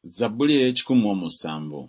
Zabbuli ey'ekikumu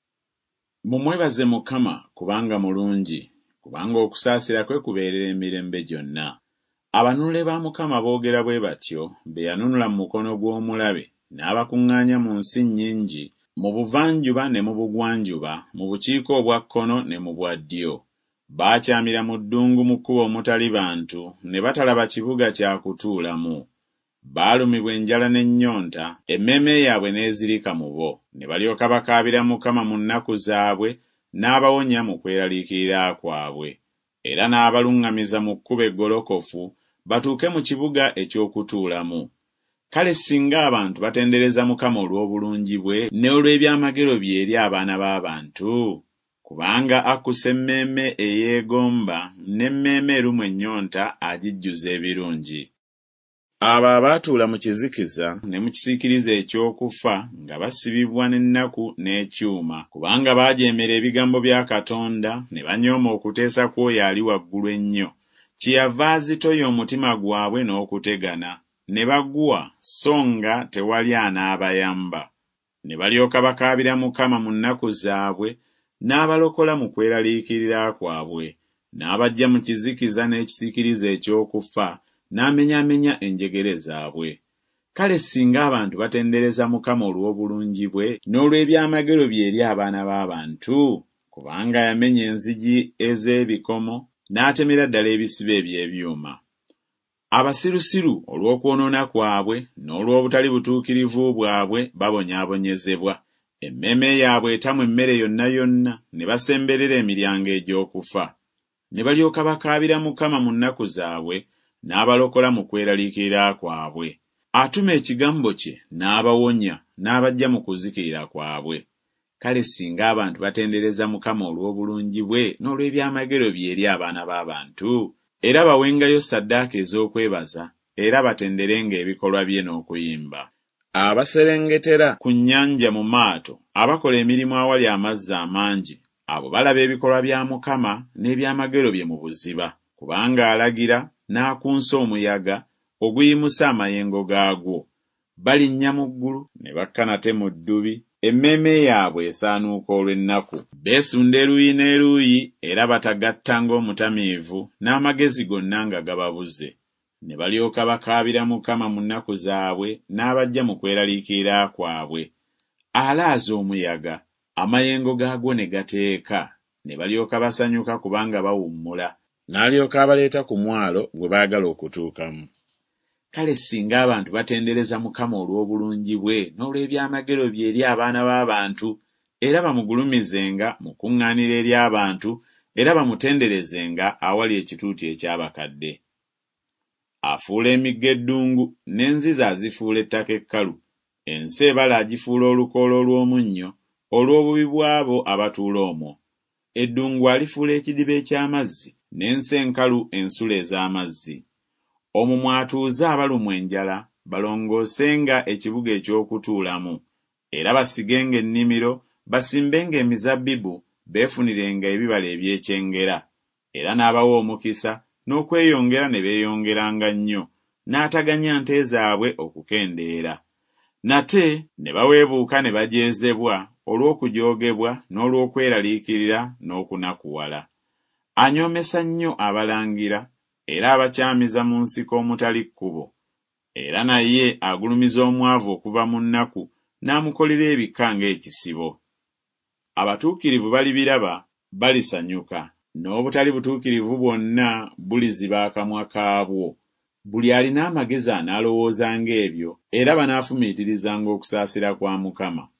Mumwebaze Mukama kubanga mulungi, kubanga okusaasira kwe kubeerera emirembe gyonna. Abanunule ba Mukama boogera bwe batyo, be yanunula mu mukono gw'omulabe, n'abakuŋŋaanya mu nsi nnyingi, mu buvanjuba ne mu bugwanjuba, mu bukiika obwa kkono ne mu bwa ddyo. Baakyamira mu ddungu mu kkubo omutali bantu, ne batalaba kibuga kya kutuulamu. Baalumibwa enjala n'ennyonta, emmeeme yaabwe n'ezirika mu bo. Ne balyoka bakaabira Mukama mu nnaku zaabwe, n'abawonya mu kweraliikirira kwabwe. Era n'abaluŋŋamiza mu kkubo eggolokofu, batuuke mu kibuga eky'okutuulamu. Kale singa abantu batendereza Mukama olw'obulungi bwe n'olw'ebyamagero bye eri abaana b'abantu, kubanga akussa emmeeme eyeegomba n'emmeeme erumwa ennyonta agijjuza ebirungi. Abo abaatuula mu kizikiza ne mu kisiikirize eky'okufa nga basibibwa n'ennaku n'ekyuma, kubanga baajeemera ebigambo bya Katonda ne banyooma okuteesa kw'oyo ali waggulu ennyo, kyeyava azitoya omutima gwabwe n'okutegana, ne bagwa so nga tewali anaabayamba. Ne balyoka bakaabira Mukama mu nnaku zaabwe, n'abalokola mu kweraliikirira kwabwe, n'abaggya mu kizikiza n'ekisiikirize eky'okufa, n'amenyaamenya enjegere zaabwe. Kale singa abantu batendereza Mukama olw'obulungi bwe n'olw'ebyamagero bye eri abaana b'abantu, kubanga yamenya enzigi ez'ebikomo n'atemera ddala ebisibe eby'ebyuma. Abasirusiru olw'okwonoona kwabwe n'olw'obutali butuukirivu bwabwe babonyaabonyezebwa. Emmeeme yaabwe etamwa emmere yonna yonna, ne basemberera emiryango egy'okufa. Ne balyoka bakaabira Mukama mu nnaku zaabwe, n'abalokola mu kweraliikirira kwabwe. Atuma ekigambo kye n'abawonya, n'abaggya mu kuzikirira kwabwe. Kale singa abantu batendereza Mukama olw'obulungi bwe n'olw'ebyamagero bye eri abaana b'abantu, era bawengayo ssaddaaka ez'okwebaza, era batenderenga ebikolwa bye n'okuyimba. Abaserengetera ku nnyanja mu maato, abakola emirimu awali amazzi amangi, abo balaba ebikolwa bya Mukama n'ebyamagero bye mu buziba, kubanga alagira n'akunsa omuyaga oguyimusa amayengo gaagwo. Balinnya mu ggulu ne bakka nate mu ddubi, emmeeme yaabwe esaanuuka olw'ennaku. Beesunda eruuyi n'eruuyi era batagatta ng'omutamiivu, n'amagezi gonna nga gababuze. Ne balyoka bakaabira Mukama mu nnaku zaabwe, n'abaggya mu kweraliikirira kwabwe. Alaaza omuyaga, amayengo gaagwo ne gateeka, ne balyoka basanyuka kubanga bawummula. N'alyoka abaleeta ku mwalo gwe baagala okutuukamu. Kale singa abantu batendereza Mukama olw'obulungi bwe n'olw'ebyamagero bye eri abaana b'abantu, era bamugulumizenga mu kuŋŋaanira eri abantu, era bamutenderezenga awali ekituuti eky'abakadde. Afuula emigga eddungu, n'enzizi azifuula ettaka ekkalu, ensi ebala agifuula olukoola olw'omunnyo, olw'obubi bw'abo abatuula omwo. Eddungu alifuula ekidiba eky'amazzi, n'ensi enkalu ensulo ez'amazzi. Omwo mwatuuze abalumwa enjala, balongoosenga ekibuga eky'okutuulamu, era basigenga ennimiro, basimbenga emizabbibu, beefunirenga ebibala ebyekyengera. Era n'abawa omukisa, n'okweyongera ne beeyongeranga nnyo, n'ataganya nte zaabwe okukendeera. Nate ne baweebuuka ne bajeezebwa olw'okujoogebwa n'olw'okweraliikirira n'okunakuwala. Anyoomesa nnyo abalangira, era abakyamiza mu nsiko omutali kkubo. Era naye agulumiza omwavu okuva mu nnaku, n'amukolera ebika ng'ekisibo. Abatuukirivu balibiraba, balisanyuka, n'obutali butuukirivu bwonna buliziba akamwa kaabwo. Buli alina amagezi anaalowooza ng'ebyo, era banaafumiitirizanga okusaasira kwa Mukama.